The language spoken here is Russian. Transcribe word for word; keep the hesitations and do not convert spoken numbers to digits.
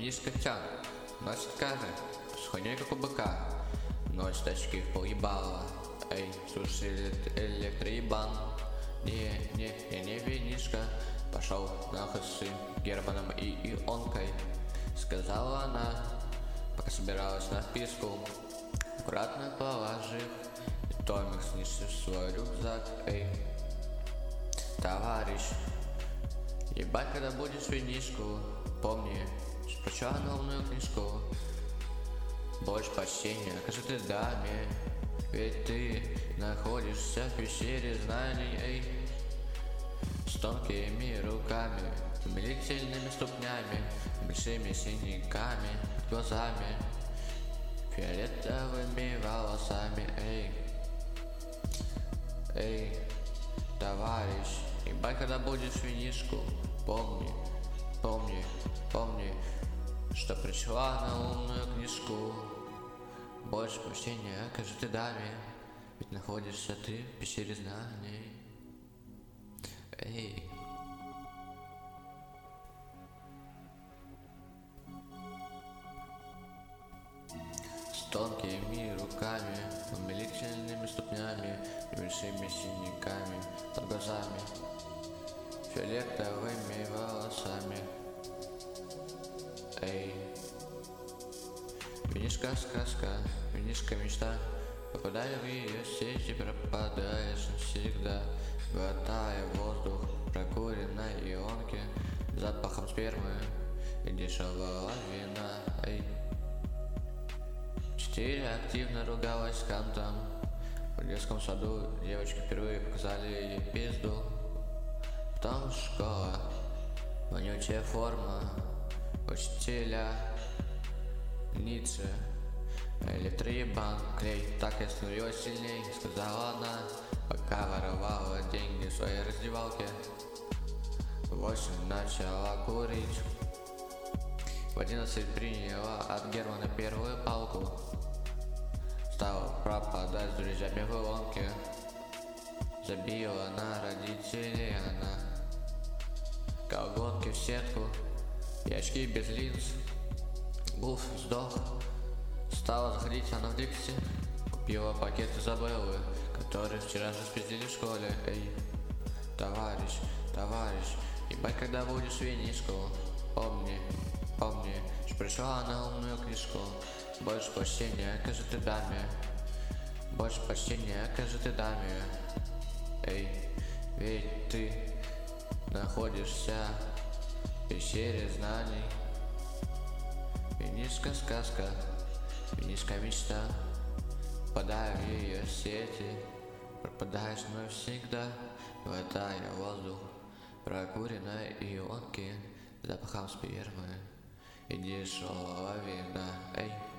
Винишка тян, носит кары, с хуйней как у быка. Ночь тачки в полъебала. Эй, слушай, электроебан. Не, не, я не винишка. Пошел нахуй с Германом и Ионкой, сказала она, пока собиралась на вписку. Аккуратно положив томик снизу в свой рюкзак. Эй, товарищ, ебать, когда будешь винишку, помни, что прочитала умную книжку. Больше почтения окажи ты даме, ведь ты находишься в пещере знаний. Эй, с тонкими руками, умилительными ступнями, большими синяками, глазами, фиолетовыми волосами. Эй, эй, товарищ, ебать, когда будешь винишку, помни, помни, помни, что пришла на умную книжку. Больше почтения окажи ты даме, ведь находишься ты в пещере знаний. Эй. С тонкими руками, умилительными ступнями, небольшими синяками под глазами, фиолетовыми волосами. Эй, винишка сказка, винишка мечта, попадая в ее сети, пропадаешь навсегда, глотая воздух прокуренной ионки, запахом спермы и дешевого вина. Эй, четыре активно ругалась с кантом. В детском саду девочки впервые показали ей пизду. Потом школа, вонючая форма, учителя, Ницше, электроебан, клей. Так я становилась сильней, сказала она, пока воровала деньги в своей раздевалке. В восемь начала курить, в одиннадцать приняла от Германа первую палку. Стала пропадать с друзьями в ломке. Забила на родителей она колготки в сетку и очки без линз. Гуф сдох. Стала заходить она в Дикси. Купила пакет Изабеллы, который вчера же спиздили в школе. Эй, товарищ, товарищ, ебать, когда будешь винишку, помни, помни, что пришла на умную книжку. Больше почтения окажи ты даме, больше почтения окажи ты даме. Эй, ведь ты находишься в пещере знаний. Винишка сказка, винишка мечта, попадая в ее сети, пропадаешь навсегда, глотая воздух прокуренной ионки, запахом спермы и дешевого вина. Эй.